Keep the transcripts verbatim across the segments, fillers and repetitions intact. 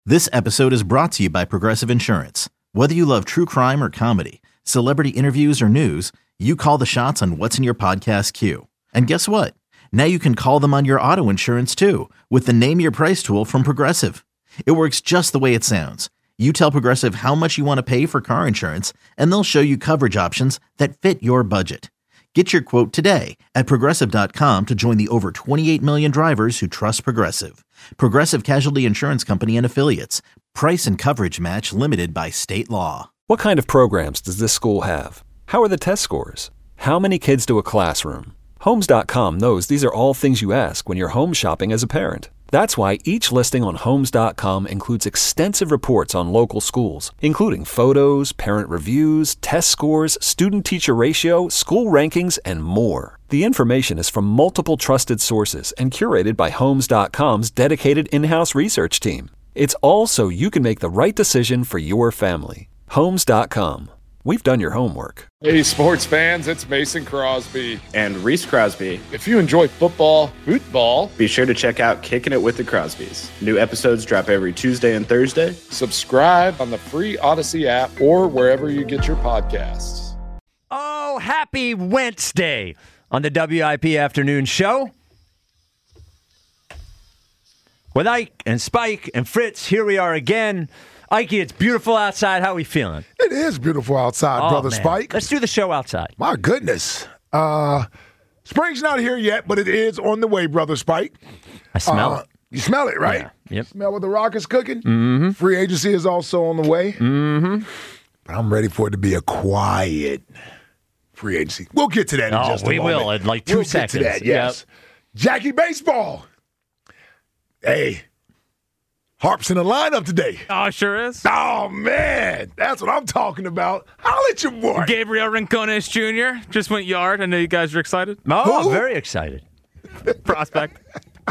This episode is brought to you by Progressive Insurance. Whether you love true crime or comedy, celebrity interviews or news, you call the shots on what's in your podcast queue. And guess what? Now you can call them on your auto insurance too with the Name Your Price tool from Progressive. It works just the way it sounds. You tell Progressive how much you want to pay for car insurance, and they'll show you coverage options that fit your budget. Get your quote today at Progressive dot com to join the over twenty-eight million drivers who trust Progressive. Progressive Casualty Insurance Company and Affiliates. Price and coverage match limited by state law. What kind of programs does this school have? How are the test scores? How many kids to a classroom? Homes dot com knows these are all things you ask when you're home shopping as a parent. That's why each listing on Homes dot com includes extensive reports on local schools, including photos, parent reviews, test scores, student-teacher ratio, school rankings, and more. The information is from multiple trusted sources and curated by Homes dot com's dedicated in-house research team. It's all so you can make the right decision for your family. Homes dot com. We've done your homework. Hey, sports fans, it's Mason Crosby. And Reese Crosby. If you enjoy football, football, be sure to check out Kicking It with the Crosbys. New episodes drop every Tuesday and Thursday. Subscribe on the free Odyssey app or wherever you get your podcasts. Oh, happy Wednesday on the W I P Afternoon Show. With Ike and Spike and Fritz, here we are again. Ike, it's beautiful outside. How are we feeling? It is beautiful outside, oh, Brother man. Spike. Let's do the show outside. My goodness. Uh, spring's not here yet, but it is on the way, Brother Spike. I smell uh, it. You smell it, right? Yeah. Yep. Smell what the Rock is cooking? Mm-hmm. Free agency is also on the way. Mm-hmm. But I'm ready for it to be a quiet free agency. We'll get to that in oh, just a we moment. will in like two we'll seconds. Get to that, yes. Yep. Jackie Baseball. Hey. Harp's in the lineup today. Oh, it sure is. Oh, man. That's what I'm talking about. Holla at your boy. Gabriel Rincones Junior just went yard. I know you guys are excited. Oh, Who? very excited. Prospect.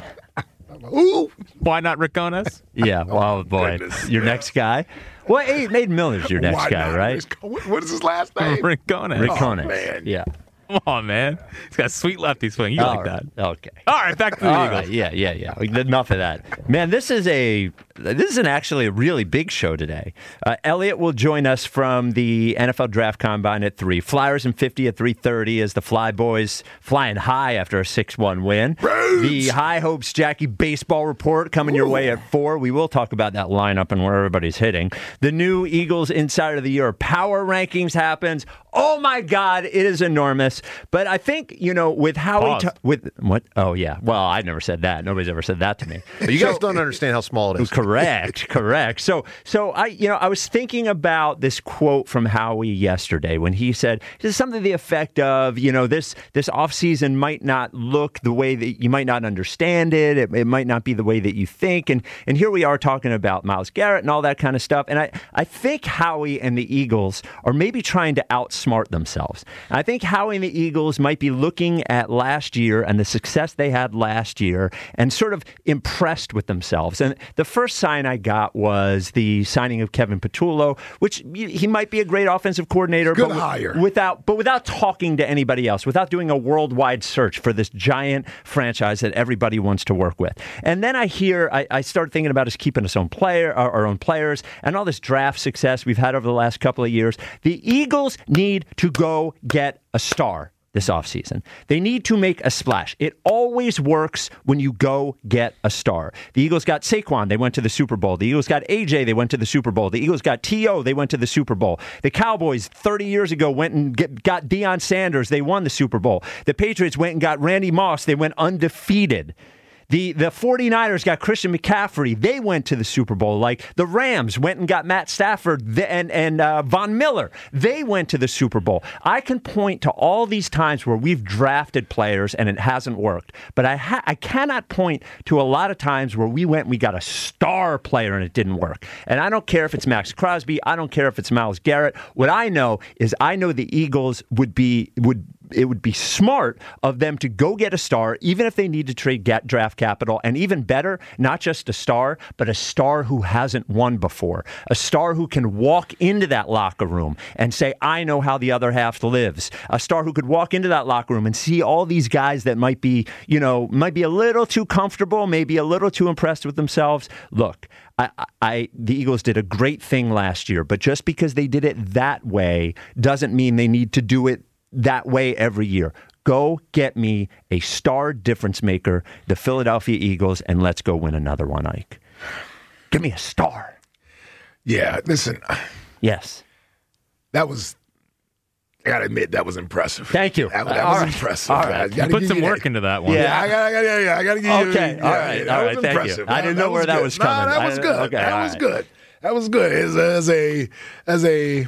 Ooh. Why not Rincones? Yeah, well, boy. goodness. Your Yeah. next guy? Well, hey, Nate Miller's your next Why guy, not? right? What is his last name? Rincones. Rincones. Oh, man. Yeah. Come on, man. He's got a sweet lefty swing. You All like right. that. Okay. All right, back to the All Eagles. right, yeah, yeah, yeah. Enough of that, man. This is a this is an actually a really big show today. Uh, Elliot will join us from the N F L Draft Combine at three. Flyers and fifty at three thirty as the Fly Boys flying high after a six one win. Rose. The High Hopes Jackie Baseball Report coming Ooh. your way at four. We will talk about that lineup and where everybody's hitting. The new Eagles Insider of the Year Power Rankings happens. Oh my God, it is enormous. But I think, you know, with Howie, ta- with what? Oh yeah. Well, I never said that. Nobody's ever said that to me. But you guys so, don't understand how small it is. Correct, correct. So, so I, you know, I was thinking about this quote from Howie yesterday when he said, "This is something to the effect of, you know, this this offseason might not look the way that you might not understand it. It, it might not be the way that you think." And and here we are talking about Myles Garrett and all that kind of stuff. And I, I think Howie and the Eagles are maybe trying to outsmart themselves. I think Howie and the Eagles might be looking at last year and the success they had last year and sort of impressed with themselves. And the first sign I got was the signing of Kevin Patullo, which he might be a great offensive coordinator, Good but hire. without but without talking to anybody else, without doing a worldwide search for this giant franchise that everybody wants to work with. And then I hear, I, I start thinking about us keeping us own player, our, our own players, and all this draft success we've had over the last couple of years. The Eagles need to go get a star this offseason. They need to make a splash. It always works when you go get a star. The Eagles got Saquon. They went to the Super Bowl. The Eagles got A J. They went to the Super Bowl. The Eagles got T O They went to the Super Bowl. The Cowboys thirty years ago went and get, got Deion Sanders. They won the Super Bowl. The Patriots went and got Randy Moss. They went undefeated. The the 49ers got Christian McCaffrey. They went to the Super Bowl. Like the Rams went and got Matt Stafford and, and uh, Von Miller. They went to the Super Bowl. I can point to all these times where we've drafted players and it hasn't worked. But I ha- I cannot point to a lot of times where we went and we got a star player and it didn't work. And I don't care if it's Max Crosby. I don't care if it's Myles Garrett. What I know is I know the Eagles would be would it would be smart of them to go get a star, even if they need to trade get draft capital, and even better, not just a star, but a star who hasn't won before, a star who can walk into that locker room and say, I know how the other half lives, a star who could walk into that locker room and see all these guys that might be, you know, might be a little too comfortable, maybe a little too impressed with themselves. Look, I, I, the Eagles did a great thing last year, but just because they did it that way doesn't mean they need to do it that way every year. Go get me a star difference maker, the Philadelphia Eagles, and let's go win another one, Ike. Give me a star. Yeah, listen. Yes. That was, I got to admit, that was impressive. Thank you. That, that all was right. impressive. All right. You put some work that. into that one. Yeah, yeah I got to yeah, I got to give you. Okay, yeah, all right, that all was right, thank impressive. you. I didn't that, know that where that good. was coming. No, that was I, good. okay, that was right. good. That was good. As, as a, as a,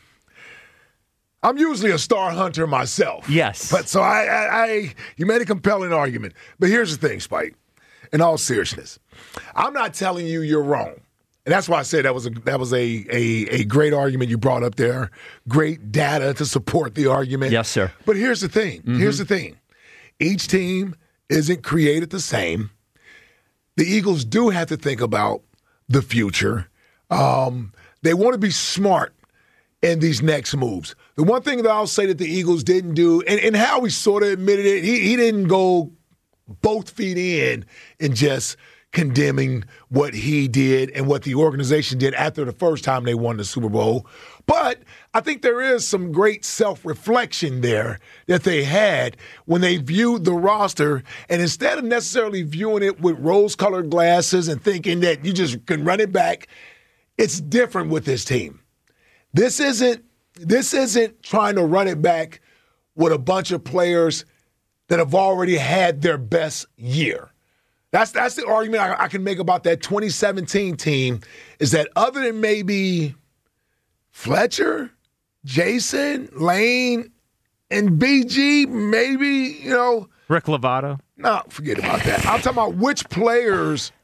I'm usually a star hunter myself. Yes. But so I, I, I, you made a compelling argument. But here's the thing, Spike. In all seriousness, I'm not telling you you're wrong. And that's why I said that was a that was a, a a great argument you brought up there. Great data to support the argument. Yes, sir. But here's the thing. Mm-hmm. Here's the thing. Each team isn't created the same. The Eagles do have to think about the future. Um, they want to be smart in these next moves. The one thing that I'll say that the Eagles didn't do, and, and Howie sort of admitted it, he, he didn't go both feet in and just condemning what he did and what the organization did after the first time they won the Super Bowl. But I think there is some great self-reflection there that they had when they viewed the roster, and instead of necessarily viewing it with rose-colored glasses and thinking that you just can run it back, it's different with this team. This isn't this isn't trying to run it back with a bunch of players that have already had their best year. That's that's the argument I, I can make about that twenty seventeen team, is that other than maybe Fletcher, Jason, Lane, and B G, maybe, you know. Rick Lovato. No, forget about that. I'm talking about which players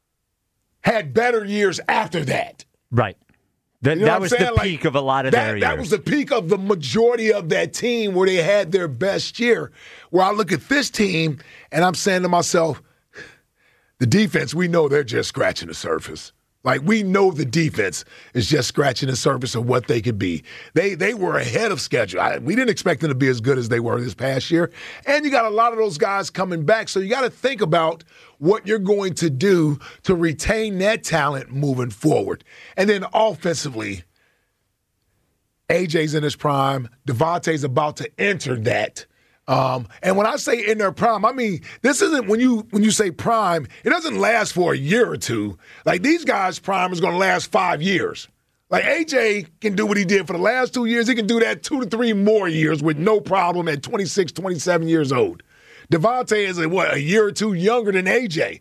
had better years after that. Right. That, You know that what was I'm the saying? Like, peak of a lot of that, their years. That was the peak of the majority of that team where they had their best year. Where I look at this team and I'm saying to myself, the defense, we know they're just scratching the surface. Like, we know the defense is just scratching the surface of what they could be. They they were ahead of schedule. I, we didn't expect them to be as good as they were this past year. And you got a lot of those guys coming back. So you got to think about what you're going to do to retain that talent moving forward. And then offensively, A J's in his prime. Devontae's about to enter that. Um, and when I say in their prime, I mean, this isn't when you when you say prime, it doesn't last for a year or two. Like, these guys' prime is going to last five years. Like, A J can do what he did for the last two years. He can do that two to three more years with no problem at twenty-six, twenty-seven years old. Devontae is, a, what, a year or two younger than A J.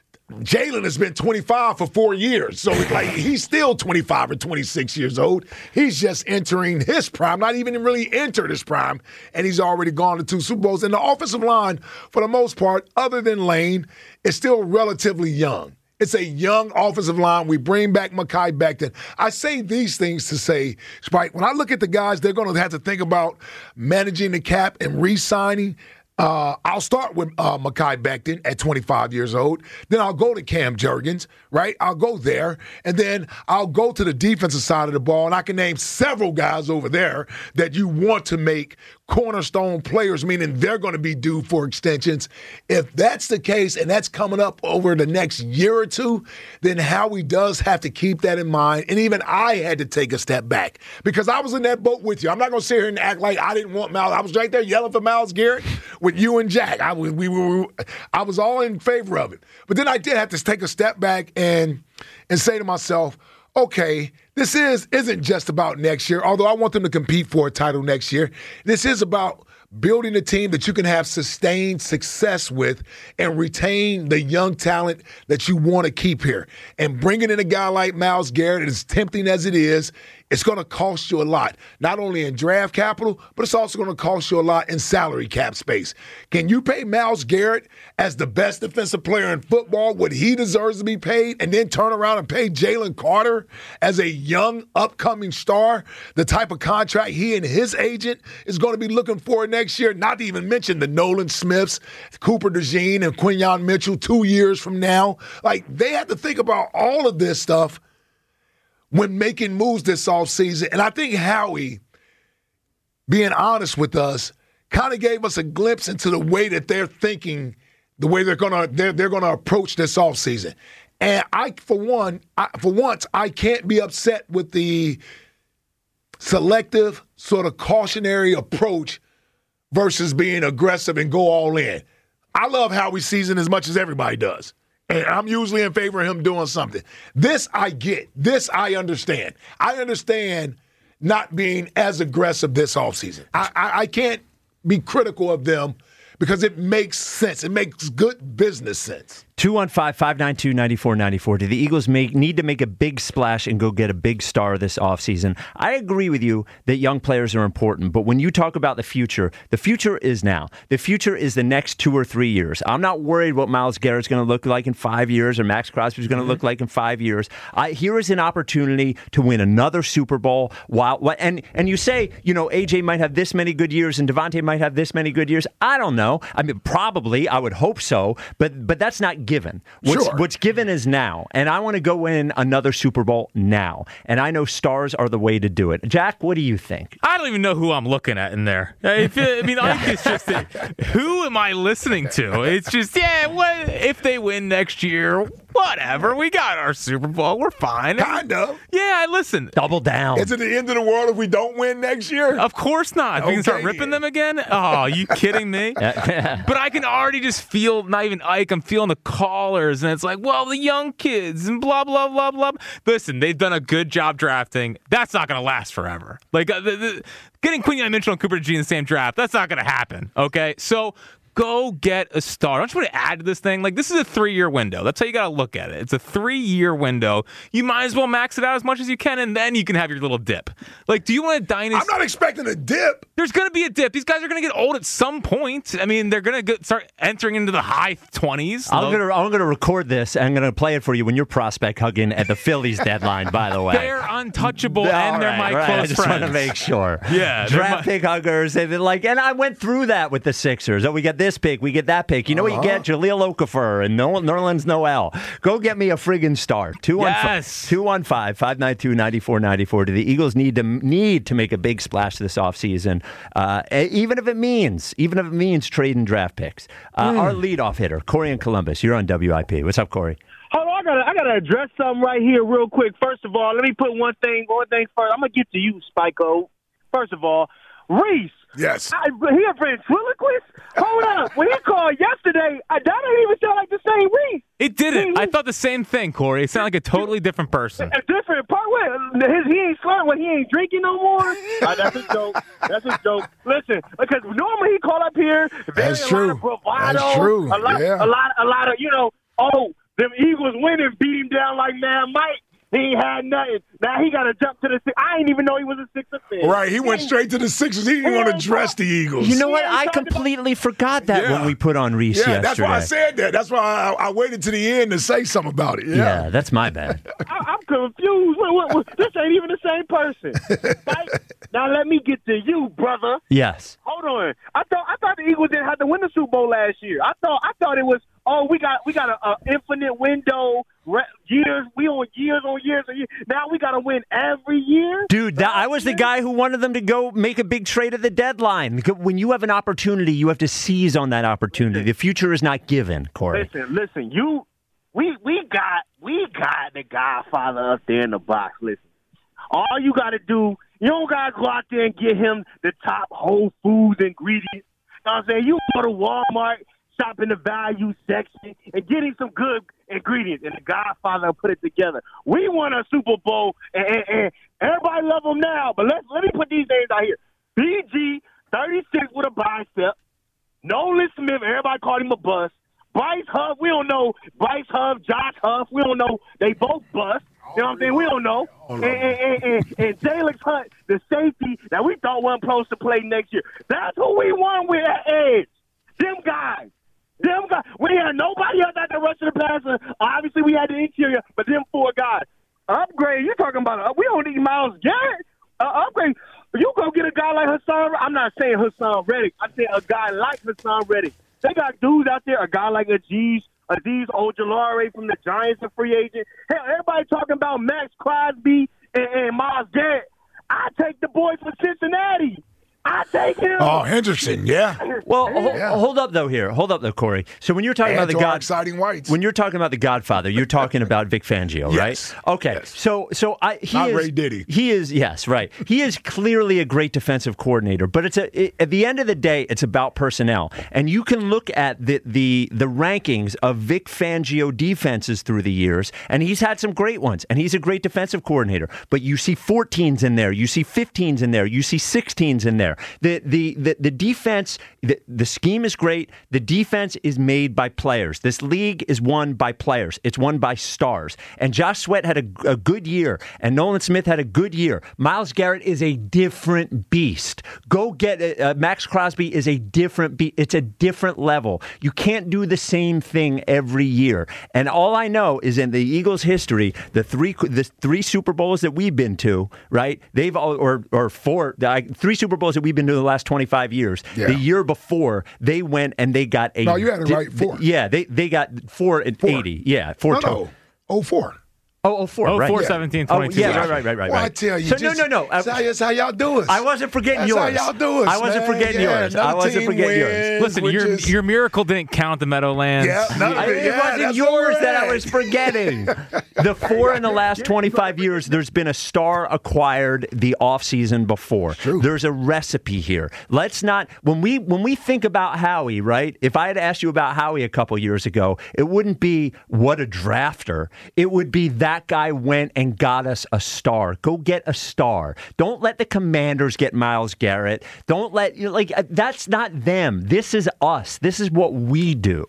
Jalen has been twenty-five for four years. So, like, he's still twenty-five or twenty-six years old. He's just entering his prime, not even really entered his prime, and he's already gone to two Super Bowls. And the offensive line, for the most part, other than Lane, is still relatively young. It's a young offensive line. We bring back Mekhi Becton. I say these things to say, Spike, when I look at the guys, they're going to have to think about managing the cap and re-signing. Uh, I'll start with uh, Mekhi Becton at twenty-five years old. Then I'll go to Cam Jurgens, right? I'll go there. And then I'll go to the defensive side of the ball, and I can name several guys over there that you want to make cornerstone players, meaning they're going to be due for extensions. If that's the case, and that's coming up over the next year or two, then Howie does have to keep that in mind. And even I had to take a step back because I was in that boat with you. I'm not going to sit here and act like I didn't want Myles. I was right there yelling for Myles Garrett with you and Jack. I was, we were, I was all in favor of it. But then I did have to take a step back and and say to myself, okay, this is, isn't just about next year, although I want them to compete for a title next year. This is about building a team that you can have sustained success with and retain the young talent that you want to keep here. And bringing in a guy like Myles Garrett, as tempting as it is, it's going to cost you a lot, not only in draft capital, but it's also going to cost you a lot in salary cap space. Can you pay Myles Garrett as the best defensive player in football what he deserves to be paid, and then turn around and pay Jalen Carter as a young, upcoming star the type of contract he and his agent is going to be looking for next year? Not to even mention the Nolan Smiths, Cooper DeJean, and Quinyon Mitchell two years from now. Like, they have to think about all of this stuff when making moves this offseason. And I think Howie, being honest with us, kind of gave us a glimpse into the way that they're thinking, the way they're gonna they're, they're gonna approach this offseason. And I, for one, I, for once, I can't be upset with the selective, sort of cautionary approach versus being aggressive and go all in. I love Howie's season as much as everybody does. And I'm usually in favor of him doing something. This I get. This I understand. I understand not being as aggressive this offseason. I, I, I can't be critical of them because it makes sense. It makes good business sense. two one five, five nine two, nine four nine four. Do the Eagles make, need to make a big splash and go get a big star this offseason? I agree with you that young players are important, but when you talk about the future, the future is now. The future is the next two or three years. I'm not worried what Myles Garrett's going to look like in five years or Max Crosby's going to mm-hmm. look like in five years. I, here is an opportunity to win another Super Bowl. While, and, and you say, you know, A J might have this many good years and Devontae might have this many good years. I don't know. I mean, probably. I would hope so, but but that's not given. What's, sure. what's given is now, and I want to go win another Super Bowl now, and I know stars are the way to do it. Jack, what do you think? I don't even know who I'm looking at in there. I, feel, I mean, I think it's just a, who am I listening to? It's just yeah, what if they win next year? Whatever, we got our Super Bowl. We're fine. Kind of. Yeah, listen. Double down. Is it the end of the world if we don't win next year? Of course not. We can start ripping them again? Oh, are you kidding me? But I can already just feel, not even Ike, I'm feeling the callers, and it's like, well, the young kids, and blah, blah, blah, blah. Listen, they've done a good job drafting. That's not going to last forever. Like, uh, the, the, getting Quinyon Mitchell and Cooper G in the same draft, that's not going to happen, okay? So go get a star. Don't you want to add to this thing? Like, this is a three-year window. That's how you got to look at it. It's a three-year window. You might as well max it out as much as you can, and then you can have your little dip. Like, do you want a dynasty? I'm not expecting a dip. There's going to be a dip. These guys are going to get old at some point. I mean, they're going to start entering into the high twenties. I'm going to I'm going to record this, and I'm going to play it for you when you're prospect hugging at the Phillies deadline, by the way. They're untouchable, and right, they're my right. close I just friends. want to make sure. Yeah. Draft my- pick huggers. And like, and I went through that with the Sixers. Oh, we get this pick. We get that pick. You know uh-huh. what you get? Jaleel Okafor and Nerlens Noel. Go get me a friggin' star. two one five, five nine two, nine four nine four. Do the Eagles need to need to make a big splash this offseason? Uh, even if it means, even if it means trading draft picks. Uh, mm. Our leadoff hitter, Corey in Columbus. You're on W I P. What's up, Corey? Hold on, I gotta, I gotta address something right here real quick. First of all, let me put one thing, one thing first. I'm gonna get to you, Spiko. First of all, Reese. Yes. I, he a ventriloquist? Hold up. When he called yesterday, I, that didn't even sound like the same Reese. It didn't. I thought the same thing, Corey. It sounded like a totally different person. A different part? What? His, he ain't slurring when he ain't drinking no more? uh, that's a joke. That's a joke. Listen, because normally he call up here. That's a true. Lot of bravado, that's true. A lot, yeah. a lot, a lot of, you know, oh, them Eagles win and beat him down like Mad Mike. He ain't had nothing. Now he got to jump to the six. I didn't even know he was a Sixers fan. Right, he went straight to the Sixers. He didn't want to address the Eagles. You know what? I completely forgot that yeah. when we put on Reese yeah, yesterday. That's why I said that. That's why I, I waited to the end to say something about it. Yeah, yeah that's my bad. I, I'm confused. What, what, what, this ain't even the same person. Right? Now let me get to you, brother. Yes. Hold on. I thought I thought the Eagles didn't have to win the Super Bowl last year. I thought I thought it was. Oh, we got we got an infinite window, years. We on years on years on years. Now we got to win every year. Dude, that, I was the guy who wanted them to go make a big trade at the deadline. When you have an opportunity, you have to seize on that opportunity. Listen, the future is not given, Corey. Listen, listen. You, we we got we got the Godfather up there in the box. Listen, all you got to do, you don't got to go out there and get him the top Whole Foods ingredients. You know what I'm saying? You go to Walmart, shop in the value section, and getting some good ingredients, and the Godfather put it together. We won a Super Bowl, and, and, and everybody love him now, but let's, let me put these names out here. B G, thirty-six with a bicep. Nolan Smith, everybody called him a bust. Bryce Huff, we don't know. Bryce Huff, Josh Huff, we don't know. They both bust. You know what I'm saying? We don't know. And, and, and, and Jalen Hunt, the safety that we thought wasn't supposed to play next year. That's who we won with at edge. Them guys. Them guys. We had nobody else at the rush of the passer. Obviously, we had the interior, but them four guys. Upgrade, you're talking about, uh, we don't need Myles Garrett. Uh, upgrade, you go get a guy like Hassan. I'm not saying Hassan Reddick. I'm saying a guy like Hassan Reddick. They got dudes out there, a guy like Aziz, Aziz Ojulari from the Giants, a free agent. Hell, everybody talking about Max Crosby and, and Myles Garrett. I take the boys from Cincinnati. I take him. Oh, Henderson, yeah. Well, ho- Yeah. hold up though here. Hold up though, Corey. So when you're talking And about the to our God, exciting whites. when you're talking about the Godfather, you're talking about Vic Fangio, Yes. right? Okay. Yes. So so I he Not is Ray Diddy. he is yes, right. He is clearly a great defensive coordinator, but it's a it, at the end of the day, it's about personnel. And you can look at the the the rankings of Vic Fangio defenses through the years, and he's had some great ones, and he's a great defensive coordinator. But you see fourteens in there, you see fifteens in there, you see sixteens in there. The the the, the defense, the, the scheme is great. The defense is made by players. This league is won by players. It's won by stars. And Josh Sweat had a, a good year, and Nolan Smith had a good year. Myles Garrett is a different beast. Go get it. Uh, Max Crosby is a different beast. It's a different level. You can't do the same thing every year. And all I know is in the Eagles' history, the three the three Super Bowls that we've been to, right? They've all, or or four uh, three Super Bowls that we've been to the last twenty-five years. Yeah. The year before, they went and they got a. No, you had it right, four. Yeah, they they got four at Four. eighty. Yeah, four No, total. no. oh four. Oh, oh, four, Oh, right. four, yeah. seventeen, Oh, twenty-two. yeah, right, right, right, right. Well, I right. tell you, so just, no, no, no. That's how, that's how y'all do us. I wasn't forgetting That's yours. how y'all do us, I wasn't man. forgetting Yeah, yours. I another wasn't team forgetting yours. wins, Listen, which your is- your miracle didn't count the Meadowlands. Yeah, none of I, it. it Yeah, wasn't that's yours where we're that I at. was forgetting. The four in the last twenty-five years, there's been a star acquired the offseason before. True. There's a recipe here. Let's not when we when we think about Howie, right? If I had asked you about Howie a couple years ago, it wouldn't be what a drafter. It would be that guy went and got us a star. Go get a star. Don't let the Commanders get Myles Garrett. Don't let you know, like that's not them. This is us. This is what we do.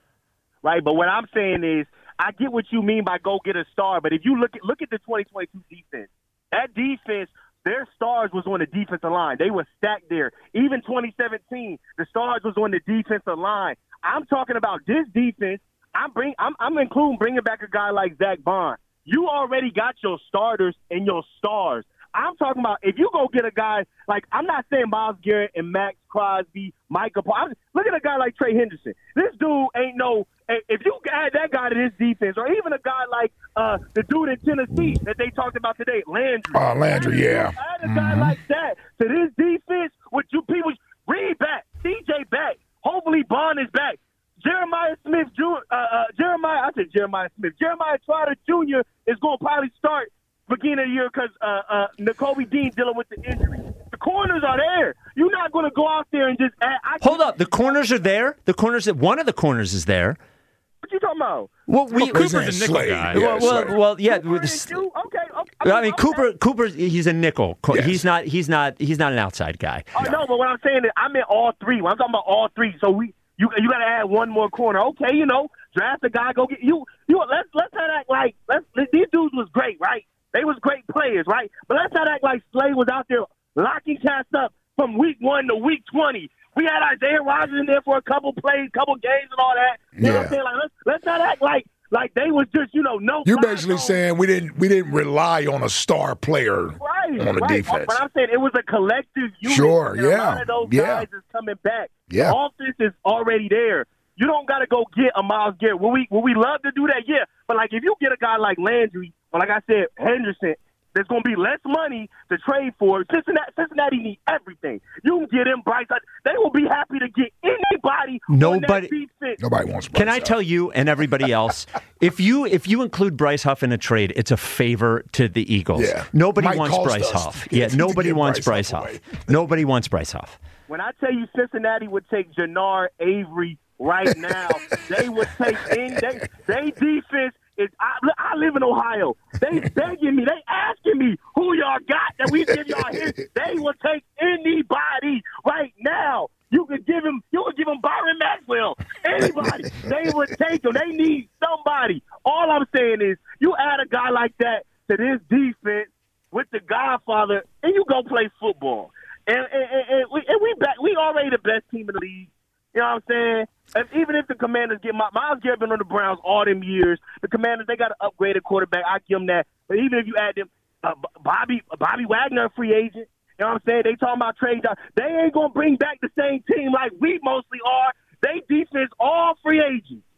Right, but what I'm saying is, I get what you mean by go get a star, but if you look at look at the twenty twenty-two defense, that defense, their stars was on the defensive line. They were stacked there. Even twenty seventeen, the stars was on the defensive line. I'm talking about this defense. I'm bring I'm, I'm including bringing back a guy like Zach Bond. You already got your starters and your stars. I'm talking about if you go get a guy like, I'm not saying Myles Garrett and Max Crosby, Micah Parsons. Look at a guy like Trey Henderson. This dude ain't no – if you add that guy to this defense, or even a guy like uh, the dude in Tennessee that they talked about today, Landry. Oh, Landry, yeah. Add a guy Mhm. like that to this defense, what you people – Reed back, C J back. Hopefully Bond is back. Jeremiah Smith, Junior Uh, uh, Jeremiah, I said Jeremiah Smith. Jeremiah Trotter Junior is going to probably start beginning of the year because uh, uh, Nakobe Dean dealing with the injury. The corners are there. You're not going to go out there and just add. I Hold up. The corners are there. The corners, one of the corners is there. What you talking about? Well, we, Cooper's Cooper's a nickel Slade. guy. Yeah, well, well, Slade. well, yeah. Cooper with the is s- you? Okay, okay. I mean, okay. Cooper. Cooper's he's a nickel. Co- Yes. He's not. He's not. He's not an outside guy. Oh, no, but what I'm saying is I meant all three. When I'm talking about all three, so we you you got to add one more corner. Okay, you know, draft a guy, go get you. You let's let's not act like let's these dudes was great, right? They was great players, right? But let's not act like Slade was out there locking cats up from week one to week twenty. We had Isaiah Rodgers in there for a couple plays, couple games, and all that. You know what I'm Yeah. saying? Like let's let's not act like like they was just you know no. You're fly basically zone. saying we didn't we didn't rely on a star player Right, on the right. defense. But I'm saying it was a collective unit. Sure, and A yeah, lot of those yeah. guys is coming back. Yeah. The offense is already there. You don't got to go get a Myles Garrett. Will we, will we love to do that? Yeah. But, like, if you get a guy like Landry, or like I said, Henderson, there's going to be less money to trade for. Cincinnati, Cincinnati need everything. You can get him Bryce. They will be happy to get anybody Nobody- on that defense. Nobody wants. Can Bryce I Huff. tell you and everybody else, if you if you include Bryce Huff in a trade, it's a favor to the Eagles. Yeah. Nobody Might wants cost Bryce us Huff. to get- Yeah, to nobody get wants Bryce Bryce Huff Huff. away. Nobody wants Bryce Huff. When I tell you Cincinnati would take Jannard Avery right now, they would take in they they defense is I, I live in Ohio. They begging me, they asking me who y'all got that we give y'all here. They will take anybody right now. You could give him you could give him Byron Maxwell. Anybody. They would take him. They need somebody. All I'm saying is you add a guy like that to this defense with the Godfather and you go play football. And, and, and, and, we, and we back. We already the best team in the league. You know what I'm saying? If, even if the Commanders get my Myles Garrett been on the Browns all them years, the Commanders they got an upgraded quarterback. I give them that. But even if you add them, uh, Bobby Bobby Wagner, a free agent. You know what I'm saying? They talking about trade. They ain't gonna bring back the same team like we mostly are. They defense all free agents.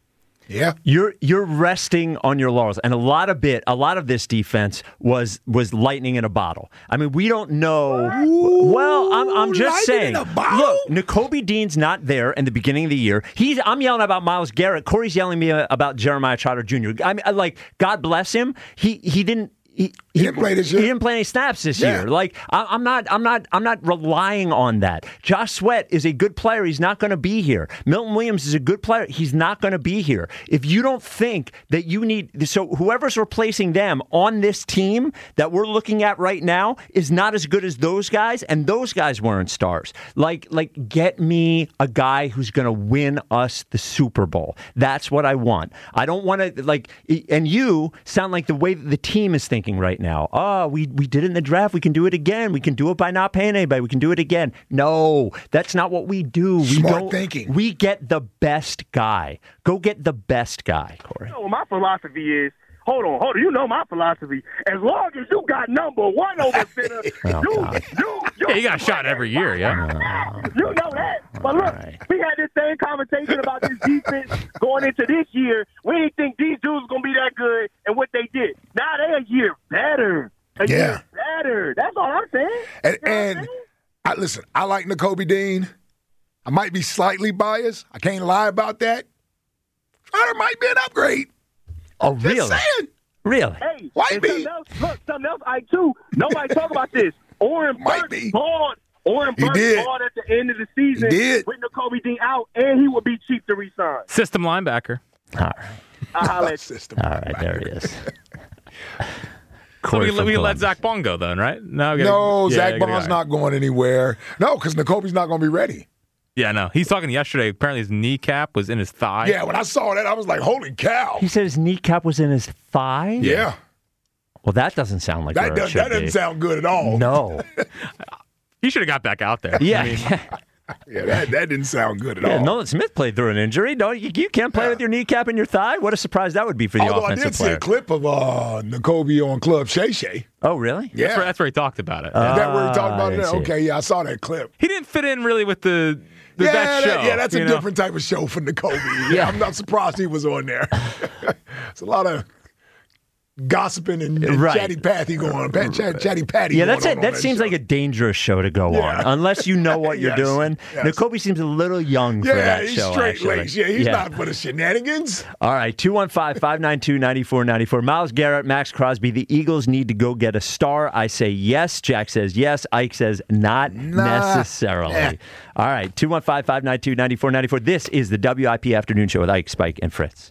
Yeah. You're you're resting on your laurels. And a lot of bit, a lot of this defense was was lightning in a bottle. I mean, we don't know. Ooh, well, I'm I'm just saying. Look, Nakobe Dean's not there in the beginning of the year. He's I'm yelling about Myles Garrett. Corey's yelling me about Jeremiah Trotter Junior I mean, like, God bless him. He he didn't He, he, he didn't play this year. He didn't play any snaps this yeah. year. Like I, I'm not, I'm not, I'm not relying on that. Josh Sweat is a good player. He's not going to be here. Milton Williams is a good player. He's not going to be here. If you don't think that you need, so whoever's replacing them on this team that we're looking at right now is not as good as those guys, and those guys weren't stars. Like, like get me a guy who's going to win us the Super Bowl. That's what I want. I don't want to like, and you sound like the way that the team is thinking right now. Oh, we, we did it in the draft. We can do it again. We can do it by not paying anybody. We can do it again. No, that's not what we do. We Smart don't, thinking. We get the best guy. Go get the best guy, Corey. You know what my philosophy is? Hold on, hold on. You know my philosophy. As long as you got number one over center, oh, you, you, you, yeah, you got shot every year, yeah. You know that. But look, right. we had this same conversation about this defense going into this year. We didn't think these dudes were going to be that good, and what they did. Now they're a year better. A yeah. year better. That's all I'm saying. And, you know and I, listen, I like Nakobe Dean. I might be slightly biased. I can't lie about that. Trotter might be an upgrade. Oh, really? Just saying. Really? Hey, White and be. something else, look, something else, I too. Nobody talk about this. Oren Burks balled. Oren Burks balled at the end of the season he did. with Nakobe Dean out, and he would be cheap to re-sign. System linebacker. All right. I'll let System All right, there he is. So we, we let Zach Bond go then, right? No, gotta, no yeah, Zach Bond's not going anywhere. No, because Nakobe's not going to be ready. Yeah, no. He's talking yesterday. Apparently his kneecap was in his thigh. Yeah, when I saw that, I was like, holy cow. He said his kneecap was in his thigh? Yeah. Well, that doesn't sound like that. Where Does, it should that doesn't be. sound good at all. No. He should have got back out there. Yeah. I mean, yeah, that, that didn't sound good at yeah, all. Nolan Smith played through an injury. No, you, you can't play yeah. with your kneecap and your thigh. What a surprise that would be for the Although offensive I did player. see a clip of uh, Nakobe on Club Shay Shay. Oh, really? Yeah. That's where, that's where he talked about it. Uh, Is that where he talked about I it? see. Okay, yeah, I saw that clip. He didn't fit in really with the, the yeah, that show. That, yeah, that's a you know? different type of show for Nakobe. Yeah, Yeah. I'm not surprised he was on there. It's a lot of gossiping and, and Right. chatty patty going on. Pat, chat, chatty patty. Yeah, going that's on it. on That that seems show. like a dangerous show to go Yeah. on, unless you know what you're Yes, doing. yes. Nakobe seems a little young for Yeah, that he's show. straight actually. laced. Yeah, he's Yeah. not for the shenanigans. All right, two one five, five nine two, nine four nine four. Myles Garrett, Max Crosby, the Eagles need to go get a star. I say yes. Jack says yes. Ike says not Nah. necessarily. Eh. All right, two one five, five nine two, nine four nine four. This is the W I P Afternoon Show with Ike, Spike, and Fritz.